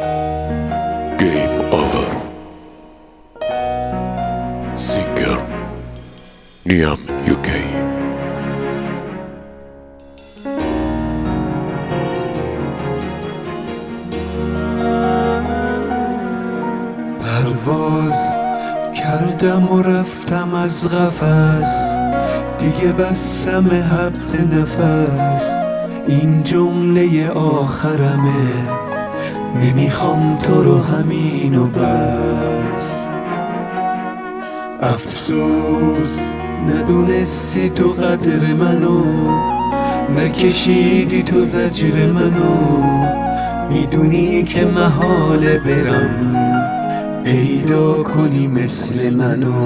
Game over. Singer Niam UK. پرواز کردم و رفتم از قفس، دیگه بستم حبس نفس. این جمله آخرمه، نمیخوام تو رو همین و بس. افسوس ندونستی تو قدر منو، نکشیدی تو زجر منو. میدونی که محاله برم پیدا کنی مثل منو.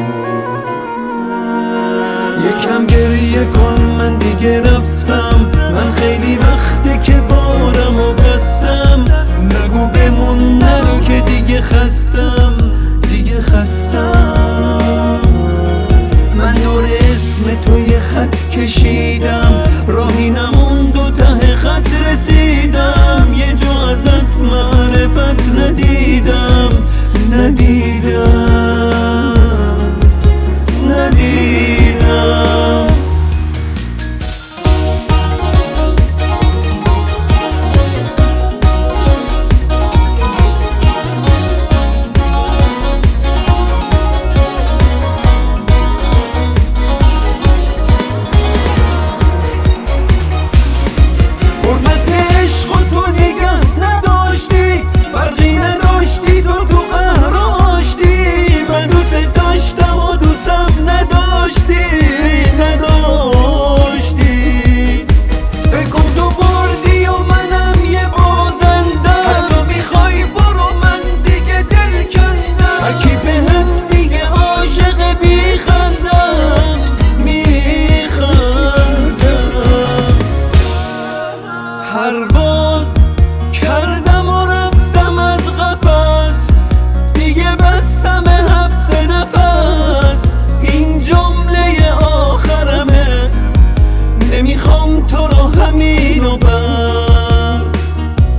یکم گریه کن، من دیگه رفتم. من خیلی وقته که بارمو بستم. نگو بمون نرو که دیگه خستم، دیگه خستم. من دور اسم تو یه خط کشیدم، راهی نموند و ته خط رسیدم. یه جا ازت معرفت ندیدم، ندیدم، ندیدم. پرواز کردم و رفتم از قفس، دیگه بستم حبس نفس. این جمله آخرمه، نمیخوام تو رو همین و بس.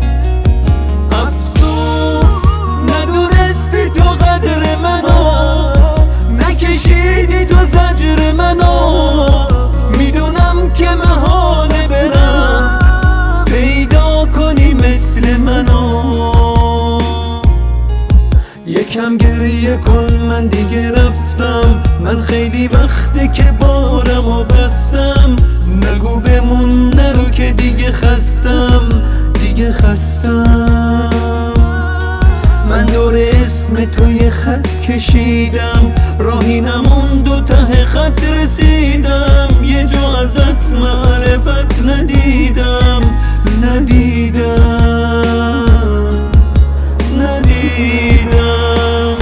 افسوس ندونستی تو قدر منو، نکشیدی تو زجر منو. میدونم که محاله برم پیدا کنی مثل منو. یکم گریه کن، من دیگه رفتم. من خیلی وقته که بارمو بستم. نگو بمون نرو که دیگه خستم، دیگه خستم. من دور اسم تو یه خط کشیدم، راهی نموند و ته خط رسیدم. یه جا ازت معرفت ندیدم، ندیدم، ندیدم.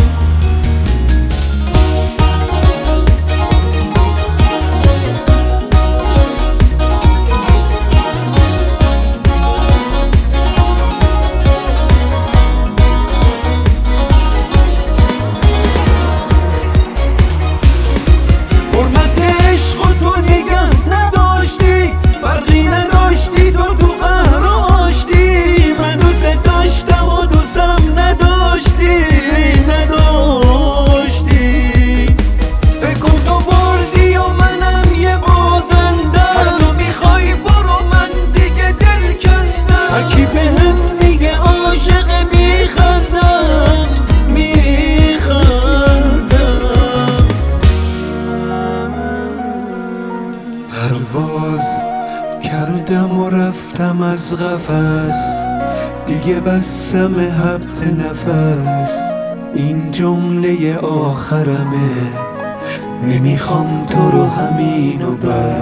هرکی بهم میگه عاشق میخندم، میخندم. پرواز کردم و رفتم از قفس، دیگه بستم حبس نفس. این جمله آخرمه، نمیخوام تو رو همین و بس.